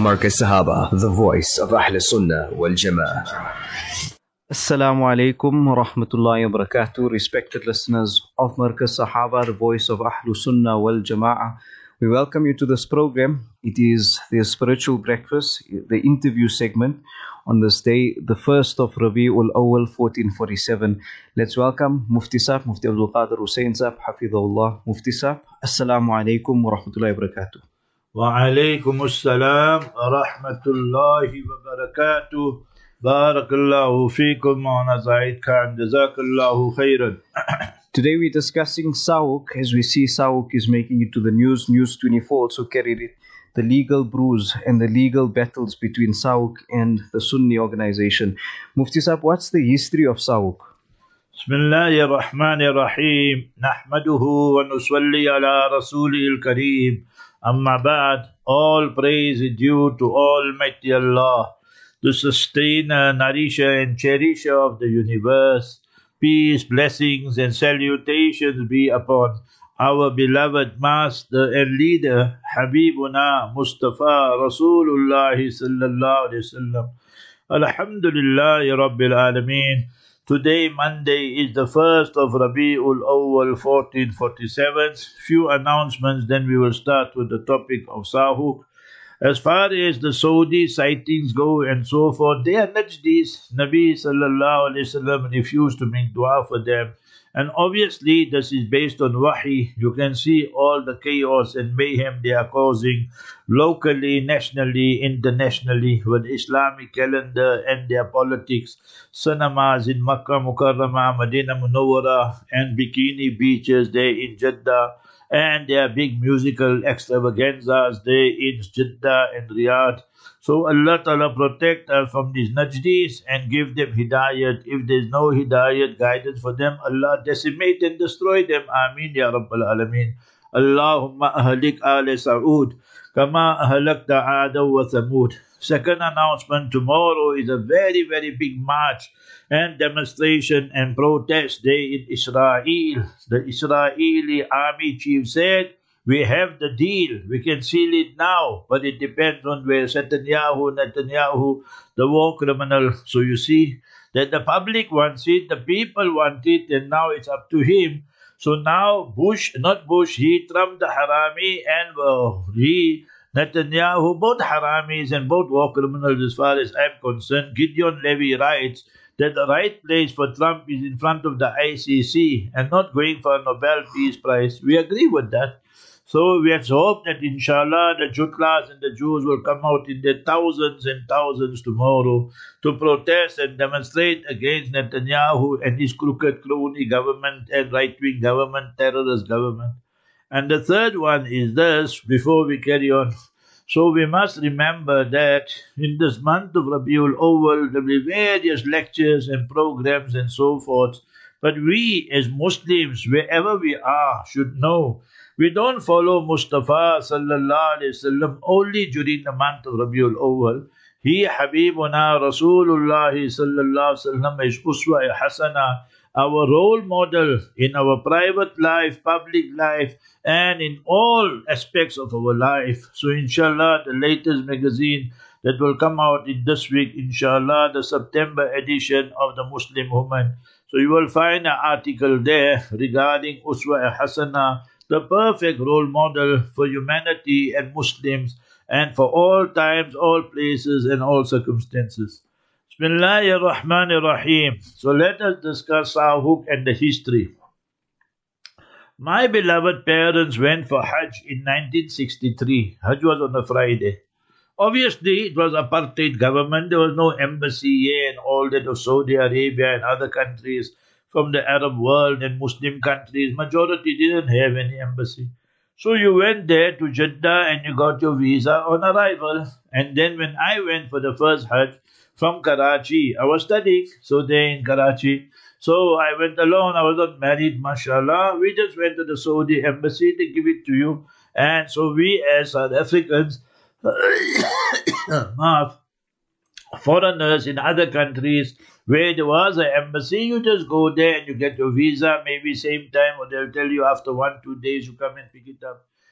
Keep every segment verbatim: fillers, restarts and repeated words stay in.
Markaz Sahaba, the voice of Ahl Sunnah wal Jama'ah. Assalamu alaikum wa rahmatullahi wa barakatuh. Respected listeners of Markaz Sahaba, the voice of Ahl Sunnah wal Jama'ah. We welcome you to this program. It is the spiritual breakfast, the interview segment on this day, the first of Rabi'ul Awwal fourteen forty-seven. Let's welcome Mufti Sahab, Mufti Abdul Qadir Hussain Sahab, Hafidhullah. Mufti Sahab, Assalamu alaikum wa rahmatullahi wa barakatuh. Wa alaikum assalam wa rahmatullahi wa barakatuh. Barakallahu feekum wa Zaid Khan. Jazakallahu khairan. Today we're discussing Sawuk. As we see, Sawuk is making it to the news. News twenty-four also carried it. The legal bruise and the legal battles between Sawuk and the Sunni organization. Mufti Sahab, what's the history of Sawuk? Bismillahir Rahmanir Rahim. Nahmaduhu wa nusalli ala Rasulil Kareem. Amma ba'd. All praise is due to Almighty Allah, the sustainer, nourisher and cherisher of the universe. Peace, blessings and salutations be upon our beloved master and leader, Habibuna Mustafa Rasulullah sallallahu alaihi wasallam. Alhamdulillahi Rabbil Alameen. Today, Monday, is the first of Rabi'ul Awwal fourteen forty-seven. Few announcements, then we will start with the topic of Sawuk. As far as the Saudi sightings go and so forth, they are Najdis. Nabi sallallahu alayhi wasallam refused to make dua for them. And obviously this is based on wahi. You can see all the chaos and mayhem they are causing locally, nationally, internationally, with Islamic calendar and their politics. Cinemas in Makkah Mukarramah, Medina Munawwara and bikini beaches there in Jeddah. And their big musical extravaganzas there in Jeddah and Riyadh. So Allah Ta'ala protect us from these Najdis and give them hidayat. If there is no hidayat, guidance for them, Allah decimate and destroy them. Ameen Ya Rabbal Alameen. Allahumma ahlik ala Saud kama ahlakta Aada wa Thamud. Second announcement, tomorrow is a very, very big march and demonstration and protest day in Israel. The Israeli army chief said, we have the deal, we can seal it now, but it depends on where Netanyahu, Netanyahu, the war criminal. So you see that the public wants it, the people want it, and now it's up to him. So now Bush, not Bush, he Trump the Harami and uh, he Netanyahu, both haramis and both war criminals as far as I'm concerned. Gideon Levy writes that the right place for Trump is in front of the I C C and not going for a Nobel Peace Prize. We agree with that. So let's hope that inshallah the Jutlas and the Jews will come out in their thousands and thousands tomorrow to protest and demonstrate against Netanyahu and his crooked crony government and right-wing government, terrorist government. And the third one is this, before we carry on. So we must remember that in this month of Rabiul Awwal, there will be various lectures and programs and so forth. But we as Muslims, wherever we are, should know we don't follow Mustafa sallallahu alaihi wasallam only during the month of Rabiul Awwal. He, Habibuna Rasulullah sallallahu alaihi wasallam, is Uswa Hasana, our role model in our private life, public life, and in all aspects of our life. So inshallah, the latest magazine that will come out in this week, inshallah, the September edition of the Muslim Woman. So you will find an article there regarding Uswa Hasana, the perfect role model for humanity and Muslims, and for all times, all places, and all circumstances. Bismillahir Rahmanir Rahim. So let us discuss Sawuk and the history. My beloved parents went for Hajj in nineteen sixty-three. Hajj was on a Friday. Obviously, it was apartheid government. There was no embassy here and all that of Saudi Arabia and other countries from the Arab world and Muslim countries. Majority didn't have any embassy. So you went there to Jeddah and you got your visa on arrival. And then when I went for the first Hajj from Karachi, I was studying, so there in Karachi. So I went alone, I was not married, mashallah. We just went to the Saudi embassy, they give it to you. And so we as South Africans, foreigners in other countries where there was an embassy, you just go there and you get your visa, maybe same time, or they'll tell you after one, two days you come and pick it up.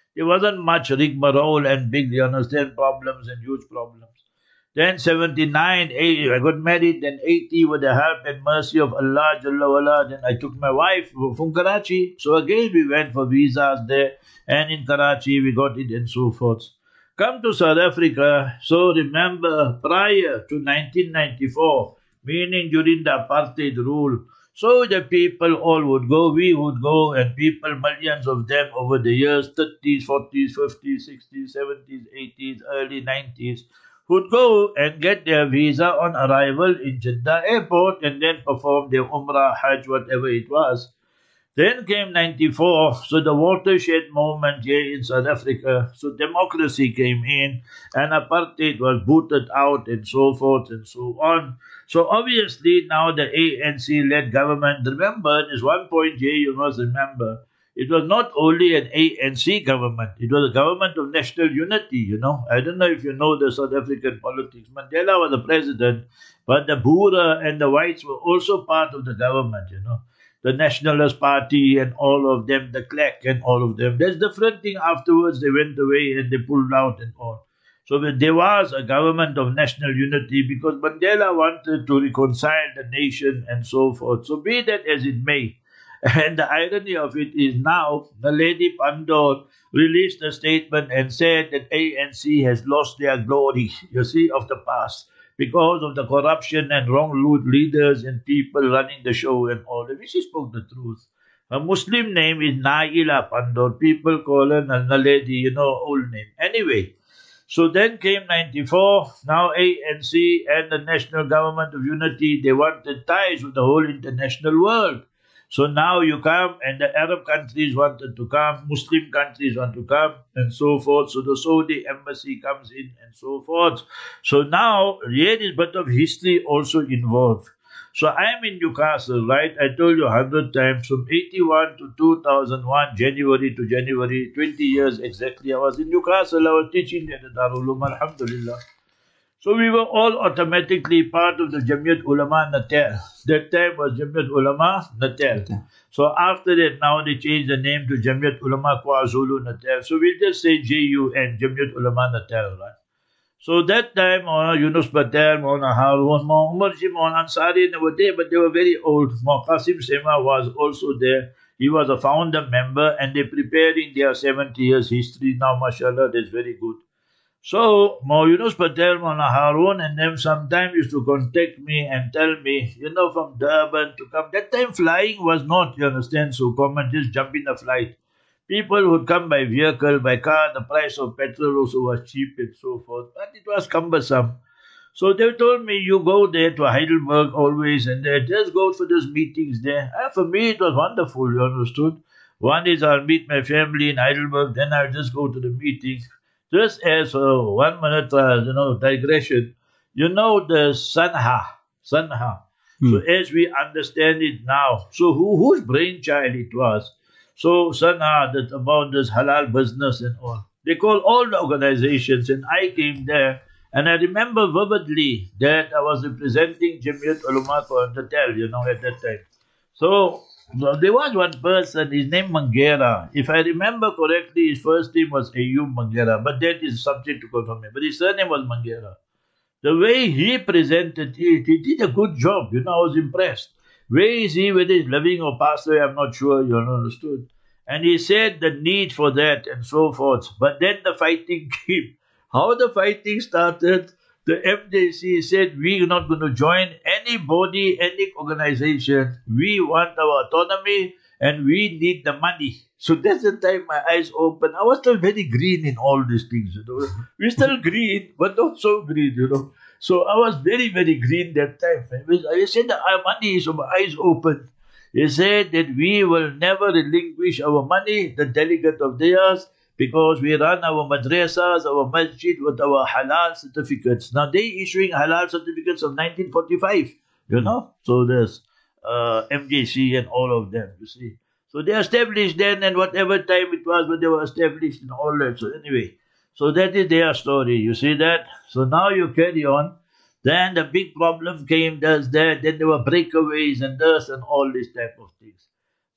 There wasn't much rigmarole and big, you understand, problems and huge problems. Then seventy-nine, eighty, I got married. Then eighty, with the help and mercy of Allah Jalla wala, then I took my wife from Karachi. So again we went for visas there, and in Karachi we got it and so forth. Come to South Africa. So remember, prior to nineteen ninety-four, meaning during the apartheid rule, so the people all would go, we would go, and people, millions of them over the years, thirties, forties, fifties, sixties, seventies, eighties, early nineties, would go and get their visa on arrival in Jeddah airport and then perform their Umrah, Hajj, whatever it was. Then came ninety-four, so the watershed moment here in South Africa. So democracy came in and apartheid was booted out and so forth and so on. So obviously now the A N C-led government, remember, there's one point here you must remember. It was not only an A N C government, it was a government of national unity, you know. I don't know if you know the South African politics. Mandela was the president, but the Boere and the whites were also part of the government, you know. The Nationalist Party and all of them, the Klek and all of them. There's different thing afterwards, they went away and they pulled out and all. So there was a government of national unity because Mandela wanted to reconcile the nation and so forth. So be that as it may. And the irony of it is now, the Lady Pandor released a statement and said that A N C has lost their glory, you see, of the past, because of the corruption and wrong leaders and people running the show and all that. She spoke the truth. Her Muslim name is Naila Pandor. People call her Naledi, you know, old name. Anyway, so then came ninety-four. Now A N C and the National Government of Unity, they wanted ties with the whole international world. So now you come, and the Arab countries wanted to come, Muslim countries want to come, and so forth. So the Saudi embassy comes in, and so forth. So now, here is a bit of history also involved. So I am in Newcastle, right? I told you a hundred times, from eighty-one to two thousand one, January to January, twenty years exactly, I was in Newcastle. I was teaching at the Darul Uloom, alhamdulillah. So we were all automatically part of the Jamiat Ulama Natal. That time was Jamiat Ulama Natal. So after that, now they changed the name to Jamiat Ulama KwaZulu Natal. So we'll just say J U N, Jamiat Ulama Natal, right? So that time, Maulana Yunus Patel, Maulana Harun, Maulana Umarji, Maulana Ansari, they were there, but they were very old. Maulana Qasim Sema was also there. He was a founder member, and they're preparing their seventy years history now, mashallah, that's very good. So, Maulana Yunus Patel, Maulana Harun, and them sometimes used to contact me and tell me, you know, from Durban to come. That time flying was not, you understand, so common, just jump in a flight. People would come by vehicle, by car, the price of petrol also was cheap and so forth, but it was cumbersome. So they told me, you go there to Heidelberg always, and they just go for those meetings there. And for me, it was wonderful, you understood. One is I'll meet my family in Heidelberg, then I'll just go to the meetings. Just as uh, one minute, uh, you know, digression, you know the Sanha, Sanha. Hmm. So as we understand it now, so who whose brainchild it was? So Sanha, that about this halal business and all. They call all the organizations, and I came there, and I remember vividly that I was representing Jamiat Ulama Natal, you know, at that time. So there was one person, his name Mangera. If I remember correctly, his first name was Ayub Mangera, but that is subject to confirmation. But his surname was Mangera. The way he presented it, he did a good job. You know, I was impressed. Where is he, whether he's living or passed away, I'm not sure, you understood. And he said the need for that and so forth. But then the fighting came. How the fighting started, the M J C said, we're not going to join any body, any organization. We want our autonomy and we need the money. So that's the time my eyes opened. I was still very green in all these things, you know. We're still green, but not so green, you know. So I was very, very green that time. I said that our money, so my eyes opened. He said that we will never relinquish our money, the delegate of theirs, because we run our madrasas, our masjid with our halal certificates. Now they issuing halal certificates of nineteen forty-five, you know. So there's uh, M J C and all of them, you see. So they established then, and whatever time it was when they were established and all that. So anyway, so that is their story, you see that. So now you carry on. Then the big problem came, there's that, then there were breakaways and this and all these type of things.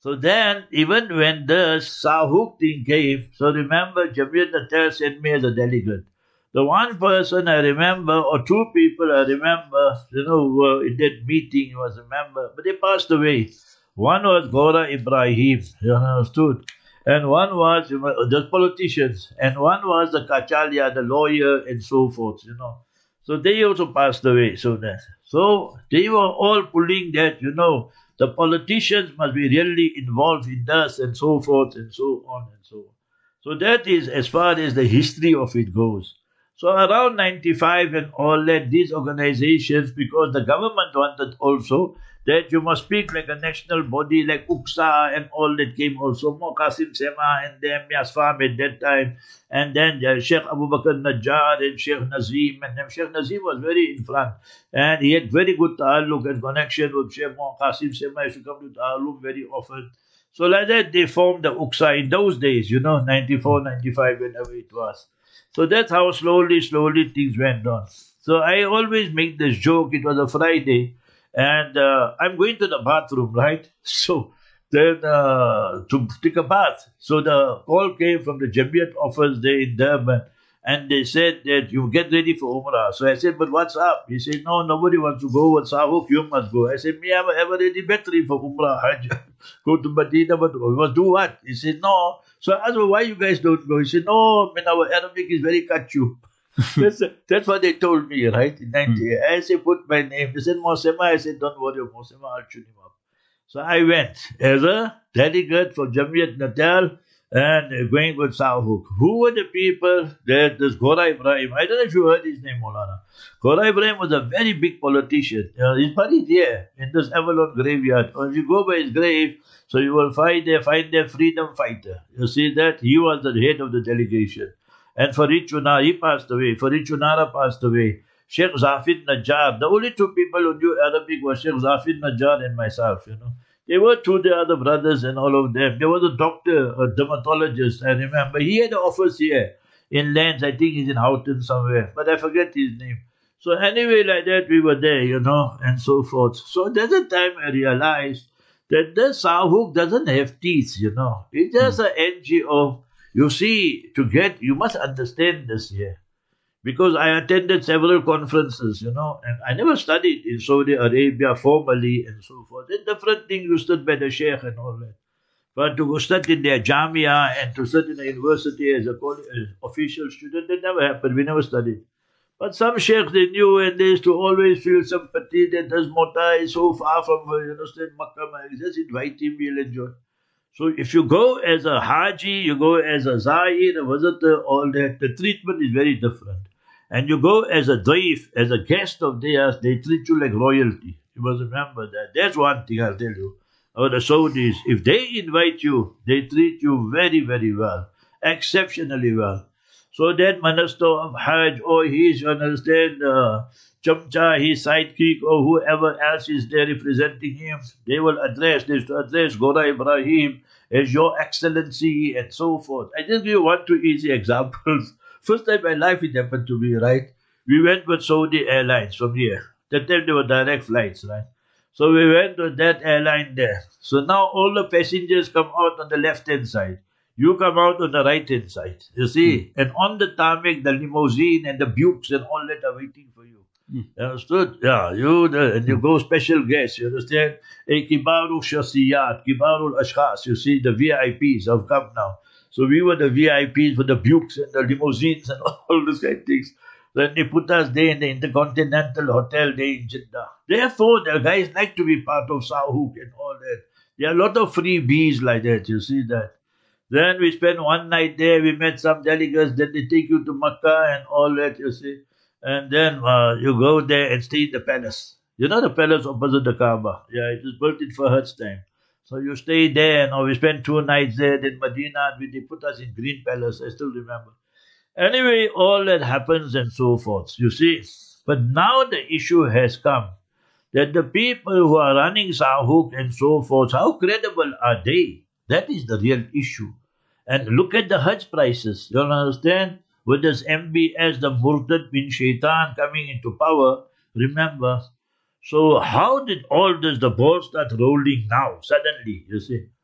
So then, even when the Sahuk thing came, so remember, Jamiyat Natal sent me as a delegate. The one person I remember, or two people I remember, you know, who were in that meeting, was a member, but they passed away. One was Gora Ibrahim, you understood, and one was you know, the politicians, and one was the Kachalia, the lawyer, and so forth, you know. So they also passed away. So that, so they were all pulling that, you know, the politicians must be really involved in this and so forth and so on and so on. So that is as far as the history of it goes. So around ninety-five and all that, these organizations, because the government wanted also that you must speak like a national body, like U Q S A and all that came also, Mo Qasim Sema and them, Yasfam at that time, and then uh, Sheikh Abu Bakr Najjar and Sheikh Nazim, and them. Sheikh Nazim was very in front, and he had very good ta'alluq and connection with Sheikh Mo Qasim Sema, used to come to ta'alluq very often. So like that, they formed the U Q S A in those days, you know, ninety-four, ninety-five, whenever it was. So that's how slowly, slowly things went on. So I always make this joke, it was a Friday, and uh, I'm going to the bathroom, right? So then uh, to take a bath. So the call came from the Jamiyat office there in Durban, and they said that you get ready for Umrah. So I said, but what's up? He said, no, nobody wants to go with Sahuk, you must go. I said, me, I'm ever ready battery for Umrah, Hajj. Go to Medina, but we must do what? He said, no. So I asked him, why you guys don't go? He said, no, man, our Arabic is very kachu. that's, that's what they told me, right? In ninety. Mm. I said, put my name. They said, Mosema. I said, don't worry, Mosema, I'll tune him up. So I went as a delegate for Jamiyat Natal and going with Sahuk. Who were the people? There, there's Gora Ibrahim. I don't know if you heard his name, Maulana. Gora Ibrahim was a very big politician. You know, he's buried here in this Avalon graveyard. Or if you go by his grave, so you will find there, find there freedom fighter. You see that? He was the head of the delegation. And Farid Chunara, he passed away. Farid Chunara passed away. Sheikh Zafid Najjar. The only two people who knew Arabic were Sheikh Zafid Najjar and myself, you know. There were two the other brothers and all of them. There was a doctor, a dermatologist, I remember. He had an office here in Lens. I think he's in Houghton somewhere, but I forget his name. So anyway, like that, we were there, you know, and so forth. So there's a time I realized that the Sahuk doesn't have teeth, you know. It's just an N G O. You see, to get, you must understand this here. Because I attended several conferences, you know, and I never studied in Saudi Arabia formally and so forth. It's different thing you stood by the Sheikh and all that. But to go study in their Jamia and to study in a university as a official student, that never happened. We never studied. But some Sheikhs they knew, and they used to always feel sympathy that this Mota is so far from, you understand, Makkah. Just invite him, we'll enjoy. So if you go as a Haji, you go as a Zahir, a visitor, all that, the treatment is very different. And you go as a daif, as a guest of theirs, they treat you like royalty. You must remember that. That's one thing I'll tell you. Or the Saudis, if they invite you, they treat you very, very well. Exceptionally well. So that minister of Hajj, or he's, you understand, uh, Chamcha, his sidekick, or whoever else is there representing him, they will address this to address Gora Ibrahim as Your Excellency and so forth. I just give you one, two easy examples. First time in my life it happened to me, right? We went with Saudi Airlines from here. That time there were direct flights, right? So we went with that airline there. So now all the passengers come out on the left-hand side. You come out on the right-hand side, you see. Mm. And on the tarmac, the limousine and the Bukes and all that are waiting for you. Mm. You understood? Yeah, you the, and you go special guests, you understand? A Kibaru Shasiyat, Kibaru Ashkhas, you see, the V I Ps have come now. So we were the V I Ps for the Bukes and the limousines and all those kind of things. Then they put us there in the Intercontinental Hotel there in Jeddah. Therefore, the guys like to be part of Sahuk and all that. There are a lot of freebies like that, you see that. Then we spent one night there, we met some delegates, then they take you to Makkah and all that, you see. And then uh, you go there and stay in the palace. You know the palace opposite the Kaaba? Yeah, it was built in Fahad's time. So you stay there, and we spent two nights there. Then Medina, they put us in Green Palace. I still remember. Anyway, all that happens and so forth, you see. But now the issue has come that the people who are running Sahuk and so forth, how credible are they? That is the real issue. And look at the Hajj prices. You understand? With this M B S, the Murtad bin Shaitan coming into power, remember. So how did all this, the ball start rolling now, suddenly, you see?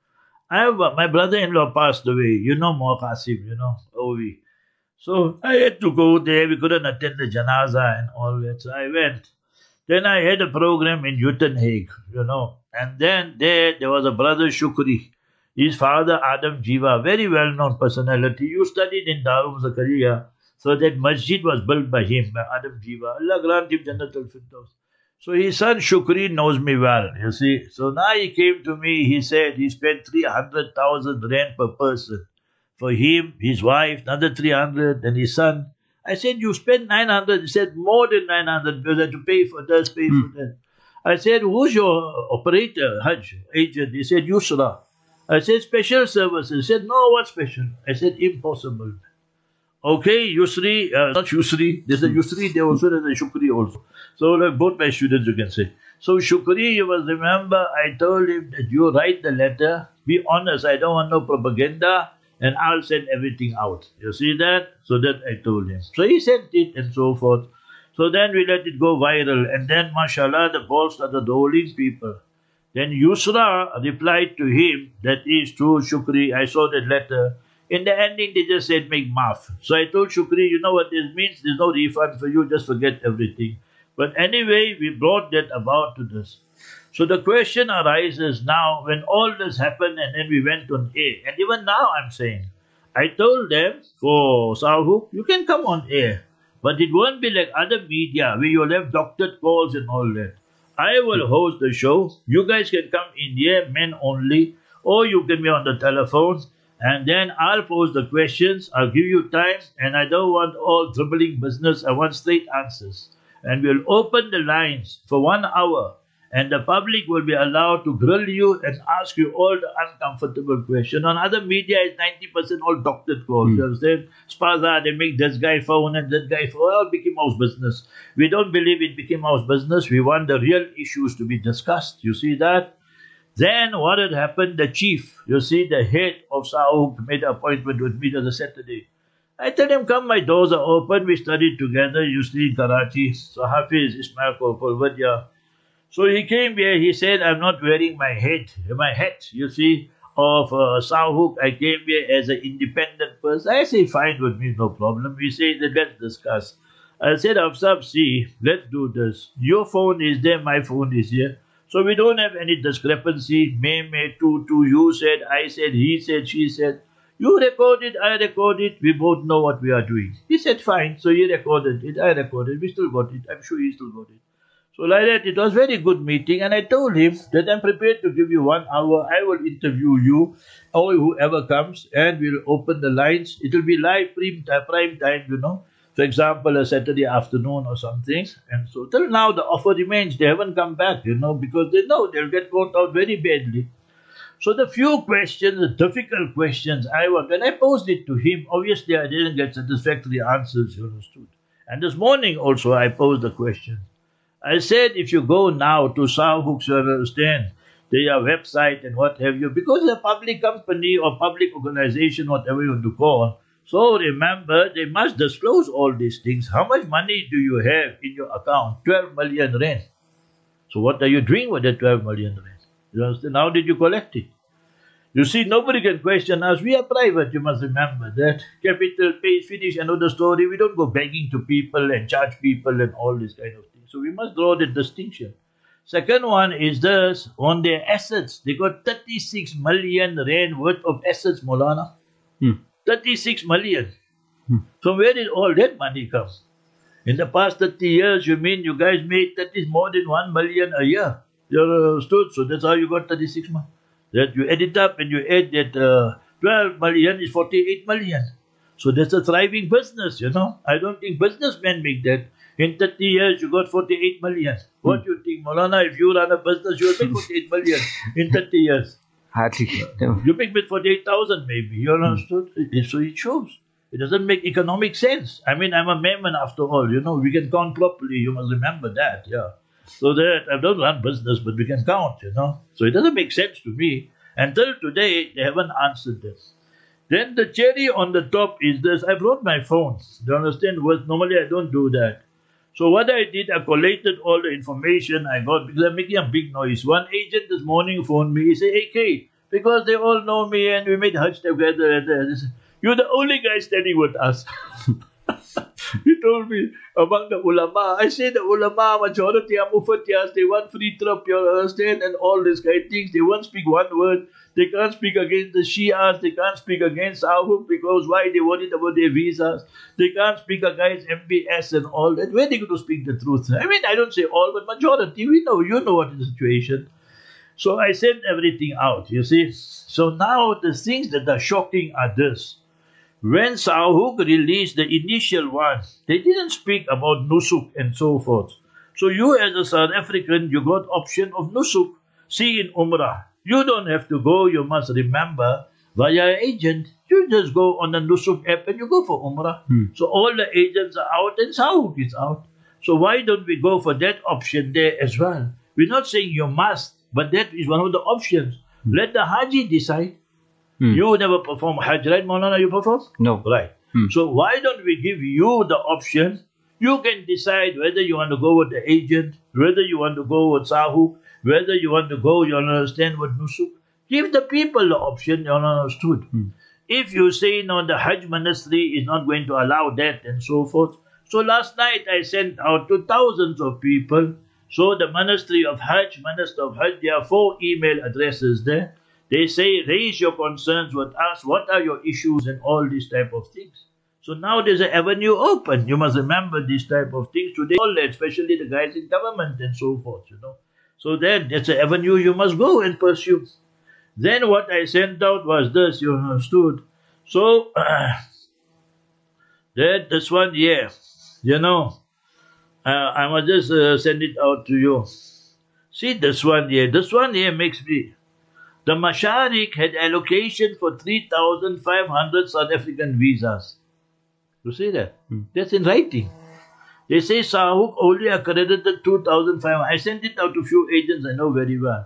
I have, uh, my brother-in-law passed away. You know Mo Qasim, you know, Ovi. So I had to go there. We couldn't attend the janaza and all that. So I went. Then I had a program in Uitenhage, you know. And then there, there was a brother Shukri. His father, Adam Jiva, very well-known personality. You studied in Darul Zakaria. So that masjid was built by him, by Adam Jiva. Allah grant him Jannat al-Firdaus. So his son Shukri knows me well, you see. So now he came to me, he said he spent three hundred thousand rand per person. For him, his wife, another three hundred, and his son. I said, you spent nine hundred. He said, more than nine hundred because I had to pay for this, pay Hmm. for that. I said, who's your operator, Hajj agent? He said, Yusra. I said, special services. He said, no, what special? I said, impossible. Okay, Yusri, uh, not Yusri. There's a Yusri there also, there's a Shukri also. So like both my students, you can say. So Shukri, you must remember, I told him that you write the letter, be honest, I don't want no propaganda, and I'll send everything out. You see that? So that I told him. So he sent it and so forth. So then we let it go viral, and then mashallah, the ball started rolling people. Then Yusra replied to him, that is true, Shukri, I saw that letter. In the ending, they just said, make maaf. So I told Shukri, you know what this means? There's no refund for you, just forget everything. But anyway, we brought that about to this. So the question arises now, when all this happened and then we went on air, and even now I'm saying, I told them, for Sahuk, you can come on air, but it won't be like other media where you'll have doctored calls and all that. I will host the show. You guys can come in here, men only, or you can be on the telephone, and then I'll pose the questions. I'll give you time, and I don't want all dribbling business. I want straight answers. And we'll open the lines for one hour, and the public will be allowed to grill you and ask you all the uncomfortable questions. On other media, it's ninety percent all doctored calls. Mm. You understand? Spaza, they make this guy phone and that guy phone. All Mickey Mouse business. We don't believe in Mickey Mouse business. We want the real issues to be discussed. You see that? Then what had happened? The chief, you see, the head of Sahuk made an appointment with me on a Saturday. I tell him, come, my doors are open. We studied together, usually in Karachi. So Hafiz, Ismail Kopal, Vadya. So he came here, he said, I'm not wearing my head, my hat, you see, of uh, Sahuk. I came here as an independent person. I say, fine with me, no problem. We say, that let's discuss. I said, Afsab, see, let's do this. Your phone is there, my phone is here. So we don't have any discrepancy. Me, me, tu, tu, you said, I said, he said, she said. You recorded, I recorded, we both know what we are doing. He said, fine. So he recorded it, I recorded, we still got it. I'm sure he still got it. So like that, it was very good meeting, and I told him that I'm prepared to give you one hour. I will interview you or whoever comes, and we'll open the lines. It will be live prime time, prime time, you know. For example, a Saturday afternoon or something. And so till now, the offer remains. They haven't come back, you know, because they know they'll get caught out very badly. So the few questions, the difficult questions, I was, when I posed it to him, obviously I didn't get satisfactory answers, you understood. And this morning also I posed the question. I said, if you go now to Sahuk, you understand, their website and what have you, because they're a public company or public organization, whatever you want to call, so remember, they must disclose all these things. How much money do you have in your account? twelve million rand. So what are you doing with that twelve million rand? You understand? How did you collect it? You see, nobody can question us. We are private, you must remember that. Capital pays, finish, another story. We don't go begging to people and charge people and all this kind of thing. So we must draw the distinction. Second one is this, on their assets. They got thirty-six million rand worth of assets, Maulana. Hmm. thirty-six million. Hmm. From where did all that money come? In the past thirty years, you mean you guys made that is more than one million a year. You understood? So that's how you got thirty-six million. That you add it up and you add that uh, twelve million is forty-eight million. So that's a thriving business, you know. I don't think businessmen make that. In thirty years, you got forty-eight million. What do you think, Maulana? If you run a business, you'll make forty-eight million in thirty years. Hardly. You make with forty-eight thousand maybe. You understood? It- So it shows. It doesn't make economic sense. I mean, I'm a Memon after all. You know, we can count properly. You must remember that, yeah. So that I don't run business, but we can count, you know. So it doesn't make sense to me. Until today, they haven't answered this. Then the cherry on the top is this. I brought my phone. Do you understand? Well, normally I don't do that. So what I did, I collated all the information I got because I'm making a big noise. One agent this morning phoned me. He said, hey, K, because they all know me and we made Hajj together. And uh, they said, you're the only guy standing with us. He told me, among the ulama, I say the ulama, majority are mufatiyas, they want free trip, you understand, and all this kind of things. They won't speak one word. They can't speak against the Shias. They can't speak against Sahuk because why? They worried about their visas. They can't speak against M B S and all that. Where are they going to speak the truth? I mean, I don't say all, but majority, we know, you know what is the situation. So I sent everything out, you see. So now the things that are shocking are this. When Sahuk released the initial one, they didn't speak about Nusuk and so forth. So you as a South African, you got option of Nusuk. See in Umrah. You don't have to go, you must remember, via agent. You just go on the Nusuk app and you go for Umrah. Hmm. So all the agents are out and Sahuk is out. So why don't we go for that option there as well? We're not saying you must, but that is one of the options. Hmm. Let the Haji decide. Hmm. You never perform Hajj, right, Maulana? You perform? No. Right. Hmm. So why don't we give you the option? You can decide whether you want to go with the agent, whether you want to go with Sahuk, whether you want to go, you understand, with Nusuk. Give the people the option, you understood. Hmm. If you say, no, the Hajj ministry is not going to allow that and so forth. So last night I sent out to thousands of people. So the Ministry of Hajj, Minister of Hajj, there are four email addresses there. They say, raise your concerns with us. What are your issues and all these type of things. So now there's an avenue open. You must remember these type of things today, especially the guys in government and so forth, you know. So then that's an avenue you must go and pursue. Then what I sent out was this, you understood. So, uh, that this one here, you know, uh, I must just uh, send it out to you. See this one here. This one here makes me... The Masharik had allocation for three thousand five hundred South African visas. You see that? Hmm. That's in writing. They say Sahuk only accredited two thousand five hundred. I sent it out to a few agents I know very well.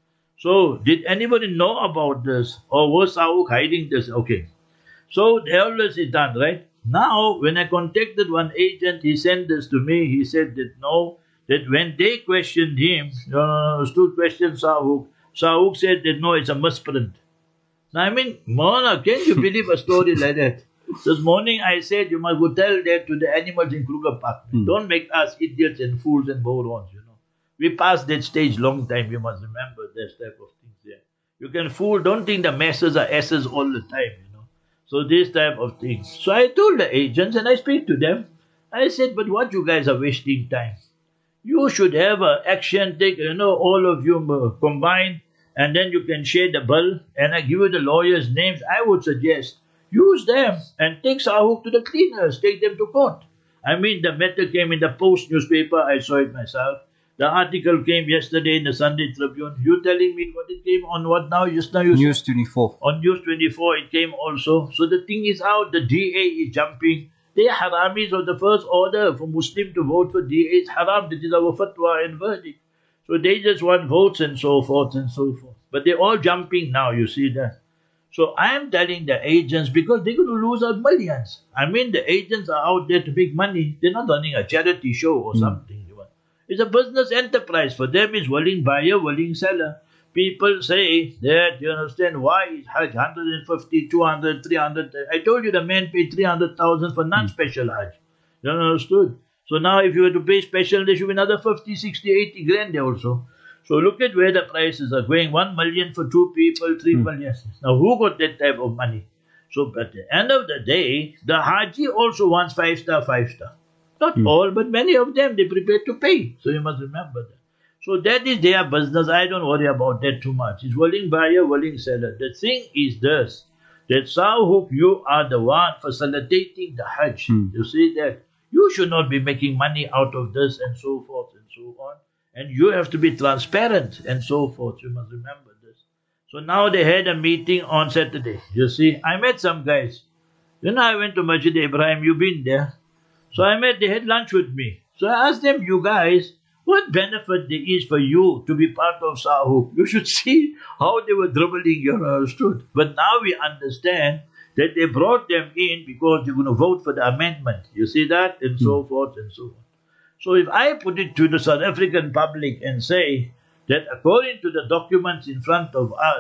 So, did anybody know about this? Or was Sahuk hiding this? Okay. So, the elders is done, right? Now, when I contacted one agent, he sent this to me. He said that no, that when they questioned him, uh, stood question Sahuk, Sahuk said that no, it's a misprint. Now, I mean, Mona, can you believe a story like that? This morning I said you must go tell that to the animals in Kruger Park. Hmm. Don't make us idiots and fools and morons, you know. We passed that stage long time, you must remember this type of things there. You can fool, don't think the masses are asses all the time, you know. So this type of things. So I told the agents and I speak to them. I said, but what you guys are wasting time? You should have an action, take, you know, all of you uh, combine, and then you can share the bill, and I give you the lawyers' names. I would suggest use them and take Sahuk to the cleaners, take them to court. I mean, the matter came in the Post newspaper, I saw it myself. The article came yesterday in the Sunday Tribune. You telling me what it came on what now? Just now you News twenty-four. On News twenty-four it came also. So the thing is out, the D A is jumping. They are haramis of the first order for Muslim to vote for D A. It's haram. That is our fatwa and verdict. So they just want votes and so forth and so forth. But they're all jumping now, you see that. So I am telling the agents, because they're going to lose out millions. I mean, the agents are out there to make money. They're not running a charity show or mm. something. It's a business enterprise. For them, it's willing buyer, willing seller. People say that, you understand, why is Hajj one hundred fifty, two hundred, three hundred? I told you the man paid three hundred thousand for non-special Hajj. You understood? So now if you were to pay special, there should be another fifty, sixty, eighty grand there also. So look at where the prices are going. One million for two people, three hmm. million. Now who got that type of money? So at the end of the day, the Haji also wants five star, five star. Not hmm. all, but many of them, they prepared to pay. So you must remember that. So that is their business. I don't worry about that too much. It's willing buyer, willing seller. The thing is this, that Sahuk, you are the one facilitating the Hajj. Hmm. You see that? You should not be making money out of this and so forth and so on. And you have to be transparent and so forth. You must remember this. So now they had a meeting on Saturday. You see, I met some guys. Then I went to Masjid Ibrahim. You've been there. So I met, they had lunch with me. So I asked them, you guys, what benefit there is for you to be part of Sahuk? You should see how they were dribbling, you understood. But now we understand that they brought them in because they're going to vote for the amendment. You see that? And so forth and so on. So if I put it to the South African public and say that according to the documents in front of us,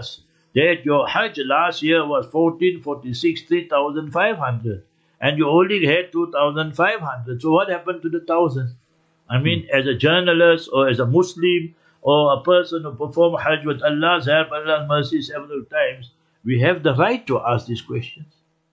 that your Hajj last year was fourteen forty-six, three thousand five hundred, and you only had two thousand five hundred. So what happened to the thousand? I mean, as a journalist or as a Muslim or a person who performed Hajj with Allah's help, Allah's mercy several times, we have the right to ask these questions.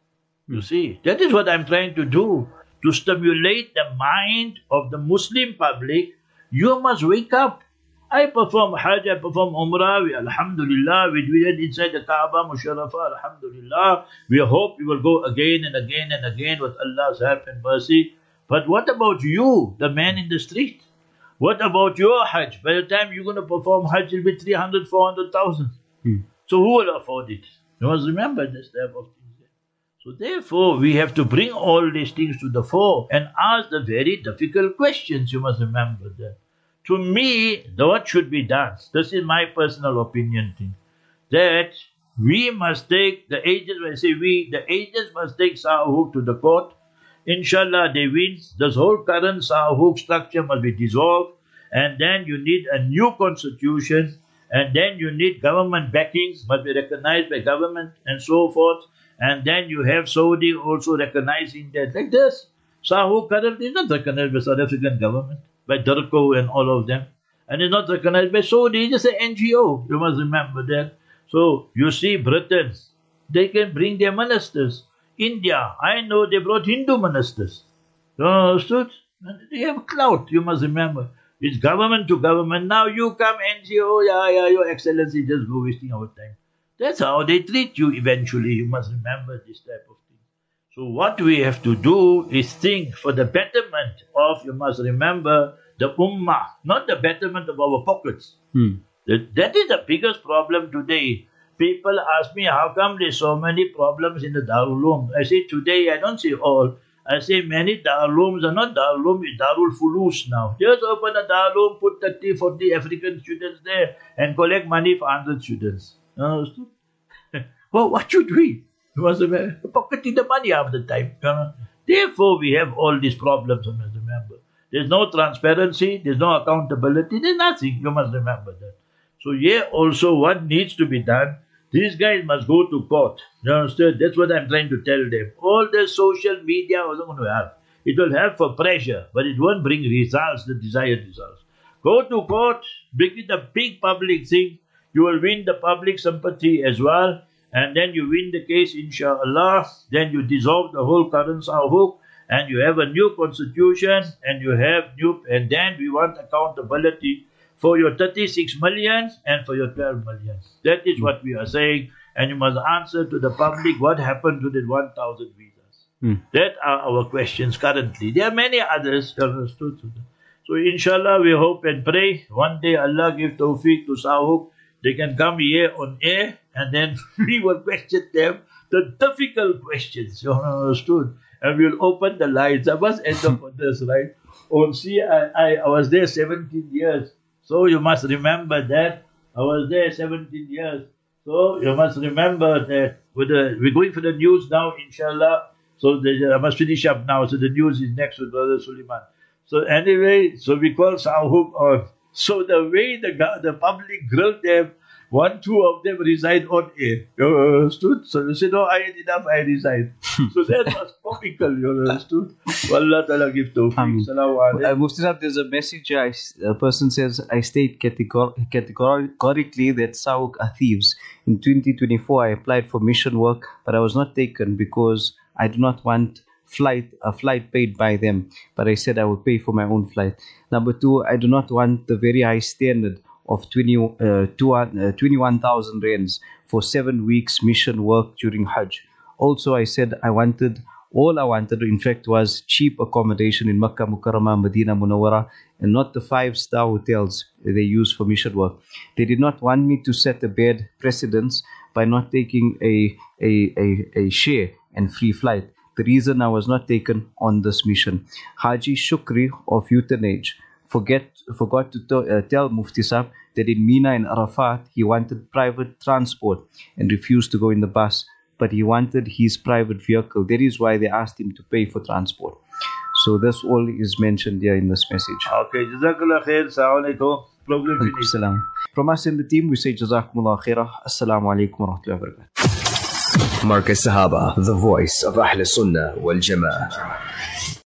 You see, that is what I'm trying to do, to stimulate the mind of the Muslim public. You must wake up. I perform Hajj, I perform Umrah, we, Alhamdulillah, we did it inside the Kaaba, Musharrafah, Alhamdulillah. We hope we will go again and again and again with Allah's help and mercy. But what about you, the man in the street? What about your Hajj? By the time you're going to perform Hajj, it will be three hundred, four hundred thousand. Hmm. So who will afford it? You must remember this type of thing. So therefore, we have to bring all these things to the fore and ask the very difficult questions. You must remember that. To me, what should be done? This is my personal opinion thing. That we must take the agents, when I say we, the agents must take Sahuk to the court. Inshallah, they win. This whole current Sahuk structure must be dissolved. And then you need a new constitution. And then you need government backings, must be recognized by government and so forth. And then you have Saudi also recognizing that. Like this, Sahuk currently is not recognized by South African government, by Durko and all of them. And it's not recognized by Saudi, it's just an N G O. You must remember that. So, you see Britain, they can bring their ministers. India, I know they brought Hindu ministers. You understood? They have clout, you must remember. It's government to government. Now you come N G O, yeah, yeah, your excellency, just go wasting our time. That's how they treat you eventually. You must remember this type of thing. So what we have to do is think for the betterment of, you must remember, the ummah, not the betterment of our pockets. Hmm. That, that is the biggest problem today. People ask me, how come there's so many problems in the Darul Uloom? I say today, I don't say all. I say many Darul Ulooms are not Darul Uloom, it's Darul Fulus now. Just open a Darul Uloom, put thirty, forty African students there and collect money for one hundred students. Understood? Well, what should we? We must remember, pocketing the money half the time. Uh, therefore, we have all these problems, you must remember. There's no transparency, there's no accountability, there's nothing. You must remember that. So here also what needs to be done, these guys must go to court. You understand? That's what I'm trying to tell them. All the social media wasn't going to help. It will help for pressure, but it won't bring results, the desired results. Go to court, bring it a big public thing. You will win the public sympathy as well. And then you win the case, inshallah. Then you dissolve the whole current Sahuk. And you have a new constitution. And you have new, and then we want accountability for your thirty-six million and for your twelve million. That is what we are saying. And you must answer to the public what happened to the one thousand visas. Hmm. That are our questions currently. There are many others. So inshallah we hope and pray one day Allah give tawfiq to Sahuk. They can come here on air and then we will question them the difficult questions. You understood? And we'll open the lines. I must end up on this, right? Oh, see, I, I, I was there seventeen years. So you must remember that. I was there seventeen years. So you must remember that with the, we're going for the news now, inshallah. So the, I must finish up now. So the news is next with Brother Suleiman. So anyway, so we call Sahuk on. So the way the, the public grilled them, one, two of them reside on air. You understood? So they said, no, I had enough, I resign. So that was comical, you understood? Wallah ta'ala give tawfiq. Salaam uh, Mufti Sahib, there's a message, I, a person says, I state categor categorically that Sahuk are thieves. In twenty twenty-four, I applied for mission work, but I was not taken because I do not want flight a flight paid by them, but I said I would pay for my own flight. Number two, I do not want the very high standard of twenty, uh, twenty-one thousand rands for seven weeks mission work during Hajj. Also, I said I wanted, all I wanted in fact was cheap accommodation in Makkah Mukarramah, Medina Munawwara, and not the five-star hotels they use for mission work. They did not want me to set a bad precedence by not taking a, a, a, a share and free flight. The reason I was not taken on this mission. Haji Shukri of Utenage forget, forgot to to, uh, tell Mufti Sahib that in Mina and Arafat he wanted private transport and refused to go in the bus, but he wanted his private vehicle. That is why they asked him to pay for transport. So this all is mentioned here in this message. Okay, Jazakallah khair. Assalamu alaikum. Program finished. From us in the team, we say Jazakumullah khairah. Assalamu alaikum wa rahmatullahi wa barakatuh. Marcus Sahaba, the voice of Ahl Sunnah wal Jama'ah.